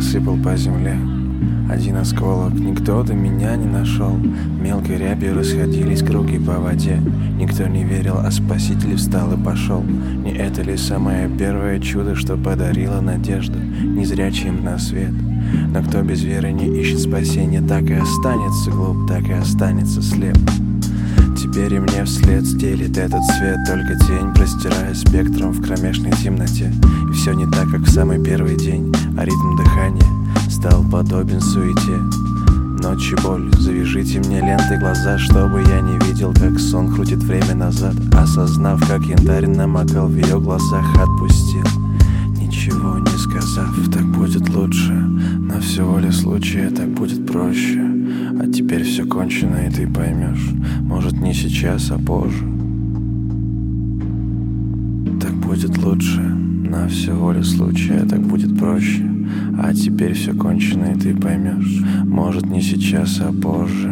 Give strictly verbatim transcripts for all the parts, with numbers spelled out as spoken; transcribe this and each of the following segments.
рассыпал по земле. Один осколок, никто до меня не нашел. Мелкой рябью расходились круги по воде. Никто не верил, а Спаситель встал и пошел. Не это ли самое первое чудо, что подарило надежду незрячим на свет? Но кто без веры не ищет спасения, так и останется глуп, так и останется слеп. Теперь и мне вслед стелит этот свет, только тень, простирая спектром в кромешной темноте. И все не так, как в самый первый день, а ритм дыхания стал подобен суете. Ночь и боль, завяжите мне лентой глаза, чтобы я не видел, как сон крутит время назад. Осознав, как янтарь намокал в ее глазах, отпустил, ничего не сказав. Так будет лучше, на все воля случая, так будет проще. А теперь все кончено, и ты поймешь, может, не сейчас, а позже. Так будет лучше, на все воля случая, так будет проще. А теперь все кончено, и ты поймешь, может, не сейчас, а позже.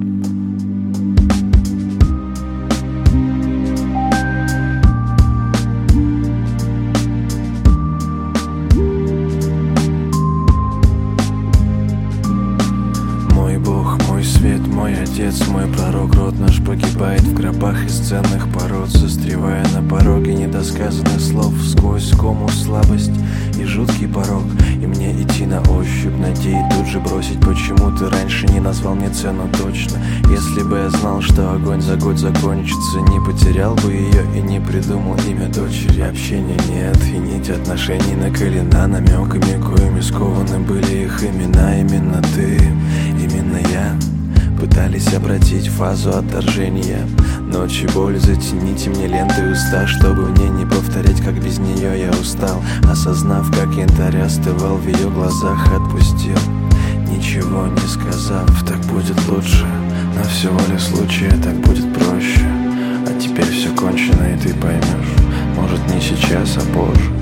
Мой Бог, мой свет, мой Отец, мой пророк, род наш погибает в гробах из ценных пород, застревая на пороге недосказанных слов, сквозь кому слабость и жуткий порог. И мне идти на ощупь, надеясь тут же бросить. Почему ты раньше не назвал мне цену точно? Если бы я знал, что огонь за год закончится, не потерял бы ее и не придумал имя дочери. Общения нет, и нить отношений наколена намеками, коими скованы были их имена. Именно ты, именно я пытались обратить фазу отторжения. Ночь и боль, затяните мне ленты уста, чтобы мне не повторять, как без нее я устал. Осознав, как янтарь остывал в ее глазах, отпустил, ничего не сказав. Так будет лучше, на все воля случая, так будет проще. А теперь все кончено, и ты поймешь, может, не сейчас, а позже.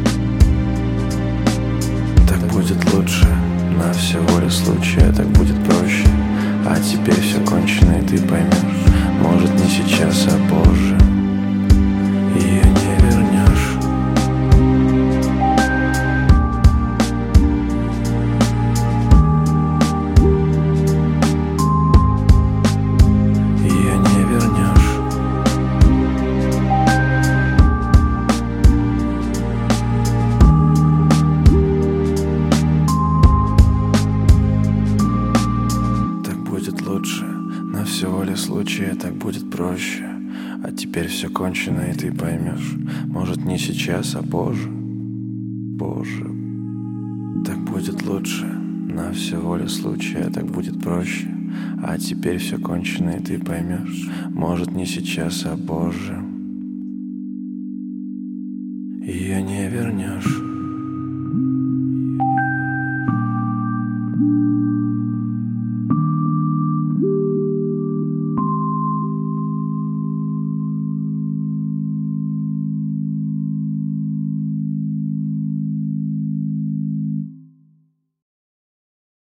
Так будет лучше, на все воля случая, так будет проще. А теперь все кончено, и ты поймешь, может, не сейчас, а позже. Ее не вернешь. Ее не вернешь. Так будет лучше, на все воля случая, так будет проще. А теперь все кончено, и ты поймешь, может, не сейчас, а позже. Позже. Так будет лучше, на все воля случая, так будет проще. А теперь все кончено, и ты поймешь, может, не сейчас, а позже.